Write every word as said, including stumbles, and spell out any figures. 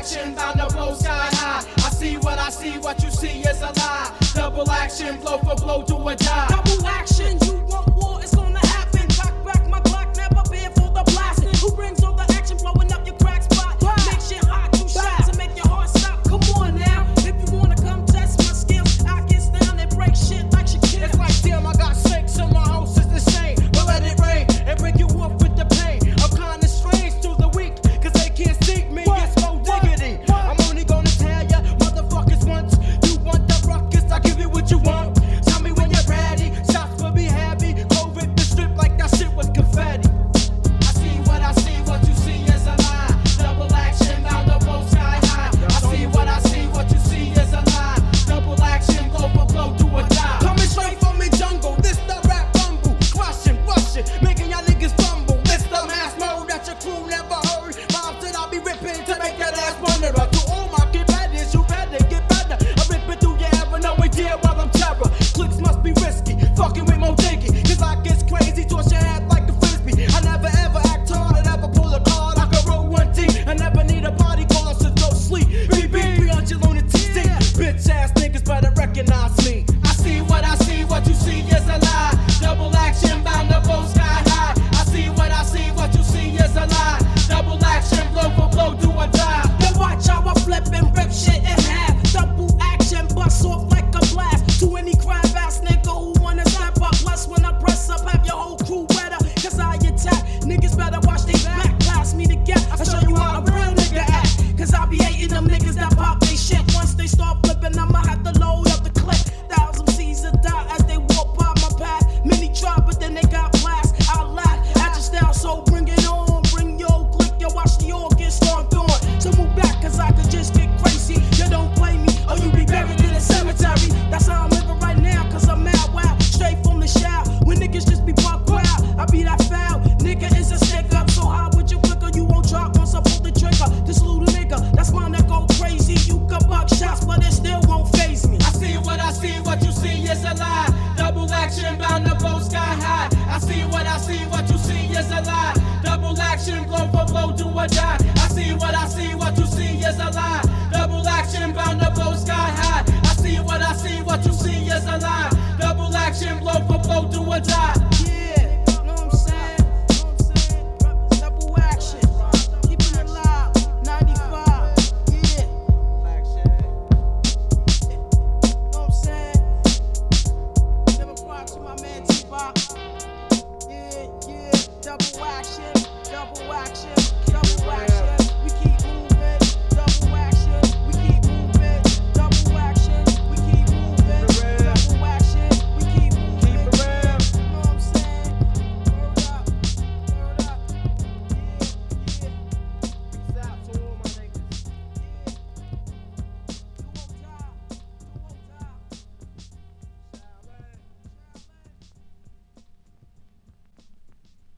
action, bound to blow sky high. I see what I see, what you see is a lie. Double action, blow for blow, do or die. Double action, you want war, it's gonna happen. Cock back my Glock, never been for the blasting. Who brings all the action, blowing up your crack spot? Make shit hot, two shots to make your heart stop. Come on now, if you wanna come test my skills, I get down and break shit like Shaquille. It's like damn, I got six in my house, it's the same. But let it rain and break you off with the pain. I'm kinda strange to the weak, cause they can't seek me. It's no diggity. I'm only gonna tell ya, motherfuckers once. You want the ruckus, I give you what you want. Tell me when you're ready, shots will be heavy. Go rip the strip like that shit was confetti. I see what I see, what you see is a lie. Double action, bound to blow sky high. I see what I see, what you see is a lie. Double action, blow for blow, do or die. Coming straight from the jungle, this the rap rumble. Crushing, rushing, making y'all niggas fumble. This the mass mode that your crew never heard. Moms that I'll be ripping to make that ass wonder. To all my competitors, you better get better. I'm ripping through your ever no idea while I'm terror. Clicks must be risky, fucking with Mo Diggy. Cause I get crazy, toss your head like a frisbee. I never ever act hard, I never pull a card. I can roll one D, I never need a bodyguard, so don't sleep. B B, three hundred lunatics. Bitch ass niggas better recognize me. I see what I see, what you see is a lie. Double action, bound to blow sky high. I see what I see, what you see is a lie. Double action, blow for blow, do or die. Then watch how I flip and rip shit in half. Double action, bust off like a blast. To any crab ass nigga who wanna step up. Plus when I press up, have your whole crew wetter. Cause I attack, niggas better watch they back. Pass me the gap, I show you how a real nigga act. Cause I be hating them niggas that pop they shit. Once they start flipping, I'ma have to load up the clip. Thousand C's will die as they walk by my path. Many try, but then they got blast. I laugh at your style, so bring it on. Bring your click, yo, watch the all get stomped on. So move back, cause I could just get crazy. You don't play me, or you be buried in a cemetery. That's how I'm living right now, cause I'm mad wild. Straight from the shower, when niggas just be buck wild. I be that foul, nigga is a stick up. So how would you click or you won't drop once I pull the trigger? This little nigga, that's mine that go crazy. You can buck shots, but it still won't faze me. I see what I see, what you see is a lie. Double action, bound to blow sky high. I see what I see, what you see is a lie. Double action, blow for blow, do or die. I see what I see, what you see is a lie. Double action, bound to blow sky high. I see what I see, what you see is a lie. Double action, blow for blow, do or die. Yeah, know what I'm saying? Know what I'm saying? Double action, keeping it live. ninety-five, yeah. Know what I'm saying? Never proud to my man T-Bop. Yeah, yeah, double action, double action, double action.